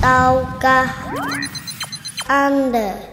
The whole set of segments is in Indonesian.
Tahukah Anda?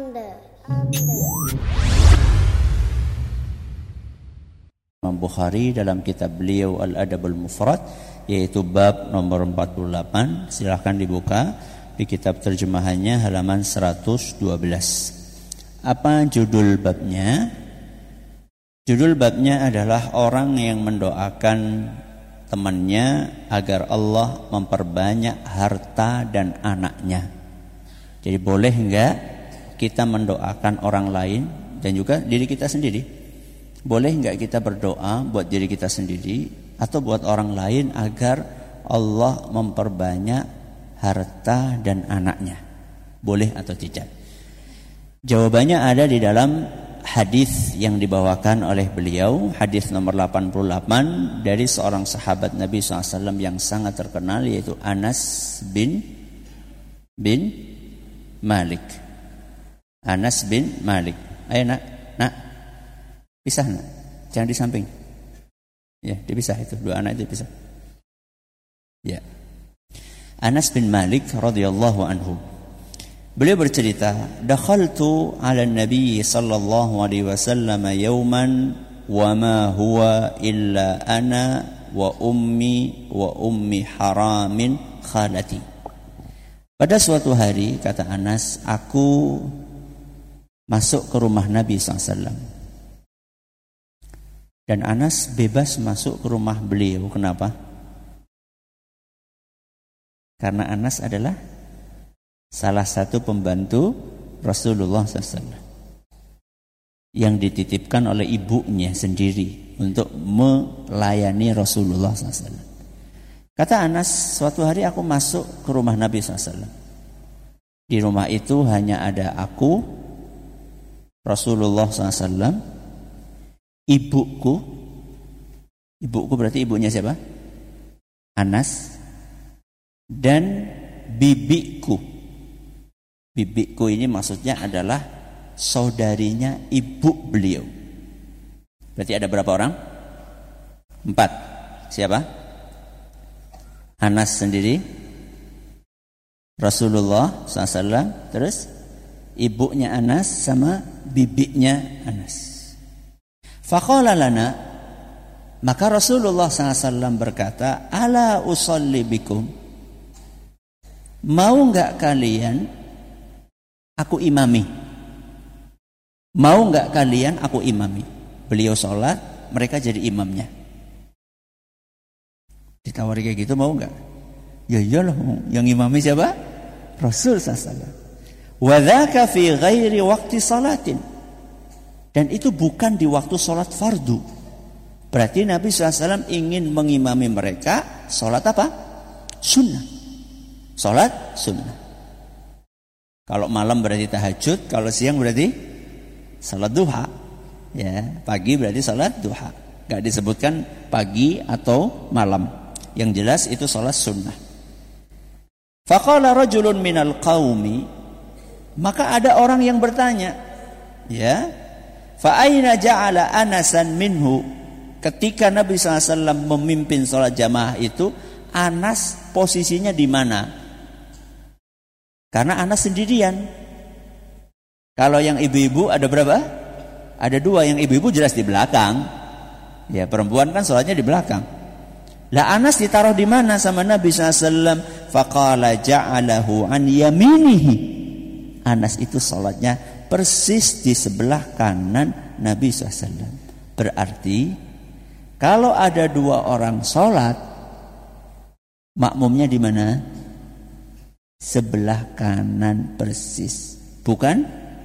Imam Bukhari dalam kitab beliau Al-Adabul Mufrad, yaitu bab nomor 48. Silahkan dibuka di kitab terjemahannya halaman 112. Apa judul babnya? Judul babnya adalah orang yang mendoakan temannya agar Allah memperbanyak harta dan anaknya. Jadi boleh enggak kita mendoakan orang lain dan juga diri kita sendiri? Boleh enggak kita berdoa buat diri kita sendiri atau buat orang lain agar Allah memperbanyak harta dan anaknya? Boleh atau tidak? Jawabannya ada di dalam hadis yang dibawakan oleh beliau, hadis nomor 88 dari seorang sahabat Nabi SAW yang sangat terkenal, yaitu Anas bin Malik. Anas bin Malik. Ayo nak, pisah nak, jangan di samping. Ya, dipisah itu, dua anak itu pisah. Ya. Anas bin Malik radhiyallahu anhu. Beliau bercerita, dakhaltu 'ala Nabi sallallahu alaihi wasallam yawman wa ma huwa illa ana wa ummi haramin khalati. Pada suatu hari, kata Anas, aku masuk ke rumah Nabi SAW. Dan Anas bebas masuk ke rumah beliau. Kenapa? Karena Anas adalah salah satu pembantu Rasulullah SAW yang dititipkan oleh ibunya sendiri untuk melayani Rasulullah SAW. Kata Anas, suatu hari aku masuk ke rumah Nabi SAW. Di rumah itu hanya ada aku, Rasulullah SAW, ibuku berarti ibunya siapa? Anas, dan bibiku. Bibiku ini maksudnya adalah saudarinya ibu beliau. Berarti ada berapa orang? 4. Siapa? Anas sendiri, Rasulullah SAW, terus ibunya Anas sama bibinya Anas. Faqala lana, maka Rasulullah SAW berkata, ala usalli bikum, mau enggak kalian aku imami? Mau enggak kalian aku imami? Beliau sholat, mereka jadi imamnya. Ditawari kayak gitu, mau enggak? Ya iyalah, yang imami siapa? Rasul SAW. Wa dzaka fi ghairi waqti salatin. Dan itu bukan di waktu sholat fardu. Berarti Nabi SAW ingin mengimami mereka sholat apa? Sunnah. Sholat sunnah. Kalau malam berarti tahajud, kalau siang berarti salat duha. Ya, pagi berarti salat duha. Enggak disebutkan pagi atau malam. Yang jelas itu salat sunnah. Faqala rajulun minal qaumi, maka ada orang yang bertanya, ya, fa aina ja'ala Anasan minhu? Ketika Nabi SAW memimpin salat jamaah itu, Anas posisinya di mana? Karena Anas sendirian. Kalau yang ibu-ibu ada berapa? Ada 2. Yang ibu-ibu jelas di belakang. Ya, perempuan kan sholatnya di belakang. Lah Anas ditaruh di mana sama Nabi SAW? Faqala ja'alahu an yaminihi. Anas itu sholatnya persis di sebelah kanan Nabi SAW. Berarti kalau ada 2 orang sholat, makmumnya di mana? Sebelah kanan persis. Bukan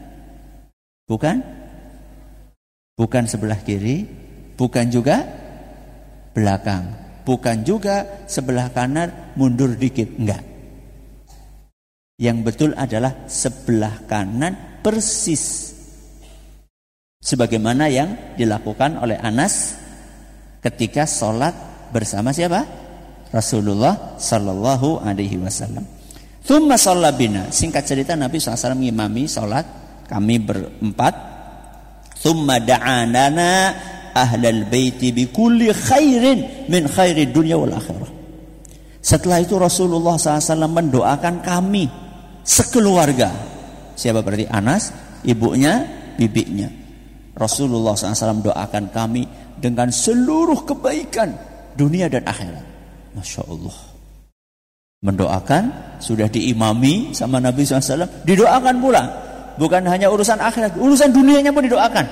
sebelah kiri, bukan juga belakang, bukan juga sebelah kanan mundur dikit, enggak. Yang betul adalah sebelah kanan persis, sebagaimana yang dilakukan oleh Anas ketika sholat bersama siapa? Rasulullah Sallallahu Alaihi Wasallam. Tsumma shalla bina. Singkat cerita, Nabi SAW mengimami sholat kami berempat. Tsumma da'anana ahlal baiti bi kulli khairin min khairid dunya wal akhirah. Setelah itu Rasulullah SAW mendoakan kami sekeluarga. Siapa berarti? Anas, ibunya, bibinya. Rasulullah SAW doakan kami dengan seluruh kebaikan dunia dan akhirat. Masya Allah. Mendoakan sudah diimami sama Nabi SAW, didoakan pula. Bukan hanya urusan akhirat, urusan dunianya pun didoakan.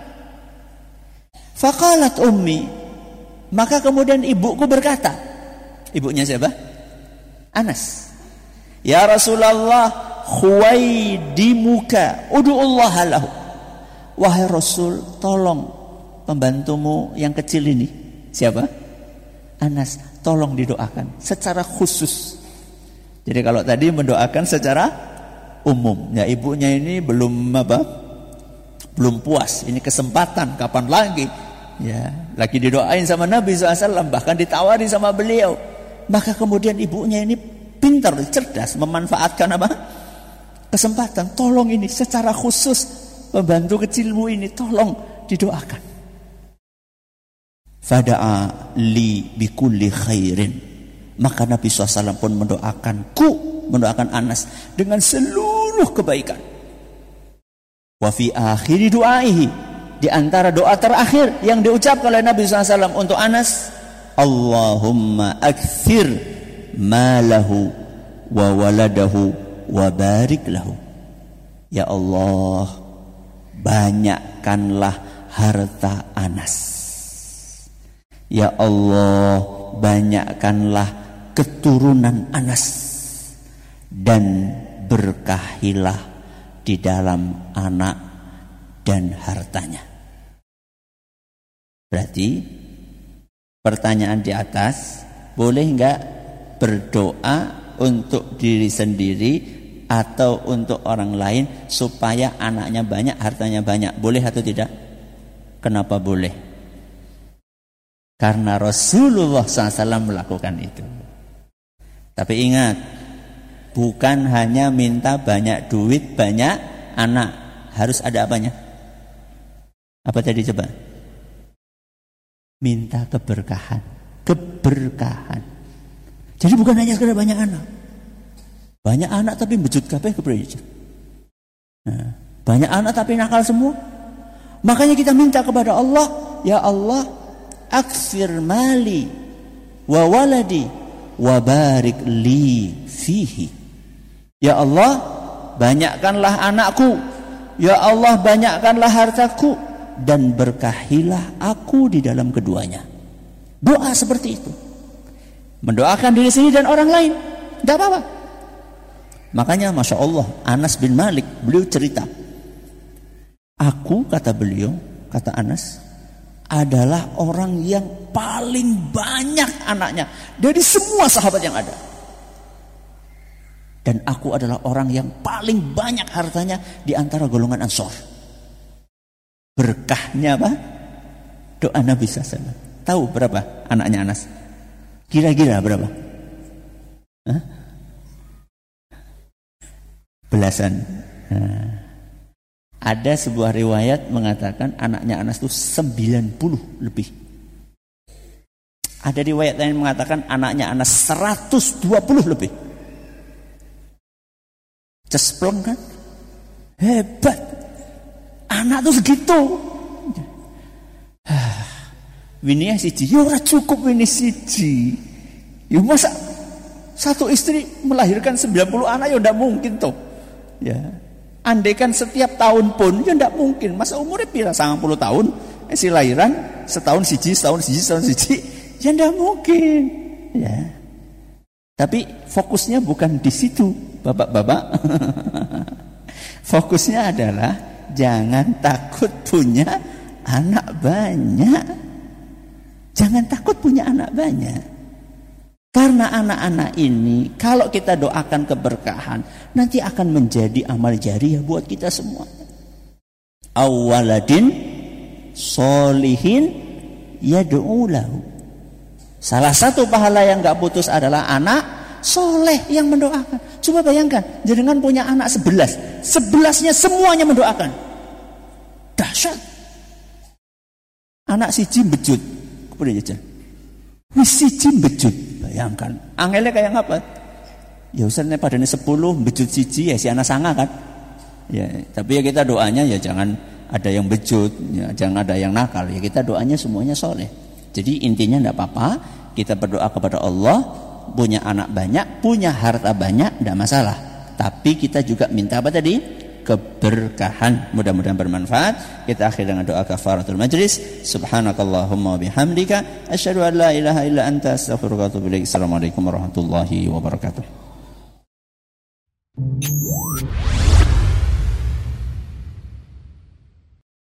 Faqalat ummi, maka kemudian ibuku berkata, ibunya siapa? Anas. Ya Rasulullah, khuwaidimuka ud'ullaha lahu. Wahai Rasul, tolong pembantumu yang kecil ini. Siapa? Anas. Tolong didoakan secara khusus. Jadi kalau tadi mendoakan secara umum, ya ibunya ini belum puas. Ini kesempatan, kapan lagi? Ya, lagi didoain sama Nabi SAW, bahkan ditawari sama beliau. Maka kemudian ibunya ini pintar, cerdas, memanfaatkan apa? Kesempatan. Tolong ini secara khusus pembantu kecilmu ini tolong didoakan. Fada'a li bikulli khairin. Maka Nabi SAW pun mendoakan Anas dengan seluruh kebaikan. Wa fi akhiri du'aihi, di antara doa terakhir yang diucapkan oleh Nabi SAW untuk Anas, Allahumma akthir malahu wa waladahu wa barik lahu. Ya Allah, banyakkanlah harta Anas. Ya Allah, banyakkanlah keturunan Anas, dan berkahilah di dalam anak dan hartanya. Berarti pertanyaan di atas, boleh enggak berdoa untuk diri sendiri atau untuk orang lain supaya anaknya banyak, hartanya banyak? Boleh atau tidak? Kenapa boleh? Karena Rasulullah SAW melakukan itu. Tapi ingat, bukan hanya minta banyak duit, banyak anak. Harus ada apanya? Apa tadi coba? Minta keberkahan. Keberkahan. Jadi bukan hanya sekedar banyak anak. Banyak anak tapi bejut kabeh kepriye. Nah, banyak anak tapi nakal semua. Makanya kita minta kepada Allah, ya Allah, aksir mali wa waladi wa barik li fihi. Ya Allah, banyakkanlah anakku. Ya Allah, banyakkanlah hartaku, dan berkahilah aku di dalam keduanya. Doa seperti itu. Mendoakan diri sendiri dan orang lain, tidak apa-apa. Makanya Masya Allah, Anas bin Malik, beliau cerita, aku, kata beliau, kata Anas, adalah orang yang paling banyak anaknya dari semua sahabat yang ada. Dan aku adalah orang yang paling banyak hartanya di antara golongan Ansor. Berkahnya apa? Doa Nabi SAW. Tahu berapa anaknya Anas? Kira-kira berapa? Hah? Belasan. Ada sebuah riwayat mengatakan anaknya Anas itu 90 lebih. Ada riwayat lain mengatakan anaknya Anas 120 lebih. Cesplong kan? Hebat. Anak tuh segitu. Wini siji, ya ora cukup wini siji. Ya masa satu istri melahirkan 90 anak, ya ndak mungkin toh. Ya. Andaikan setiap tahun pun, ya tidak mungkin. Masa umurnya pira 90 tahun, si lahiran setahun siji, ya tidak mungkin. Ya. Tapi fokusnya bukan di situ, bapak-bapak. Fokusnya adalah jangan takut punya anak banyak. Jangan takut punya anak banyak. Karena anak-anak ini kalau kita doakan keberkahan, nanti akan menjadi amal jariah buat kita semua. Awaladin solihin yad'u lahu. Salah satu pahala yang gak putus adalah anak soleh yang mendoakan. Coba bayangkan, jenengan punya anak 11, 11-nya semuanya mendoakan. Dahsyat. Anak siji bejut, kemudian jajan. Wis siji bejut, bayangkan. Angele kayak ngapa? Ya usahanya padane 10 bejut siji ya si anak sanga kan. Ya, tapi ya kita doanya ya jangan ada yang bejut, ya, jangan ada yang nakal. Ya kita doanya semuanya soleh. Jadi intinya enggak apa-apa, kita berdoa kepada Allah, punya anak banyak, punya harta banyak, enggak masalah. Tapi kita juga minta apa tadi? Keberkahan. Mudah-mudahan bermanfaat. Kita akhir dengan doa kafaratul majlis. Subhanakallahumma bihamdika asyhadu an la ilaha illa anta astaghfiruka wa atubu ilaik. Assalamualaikum warahmatullahi wabarakatuh.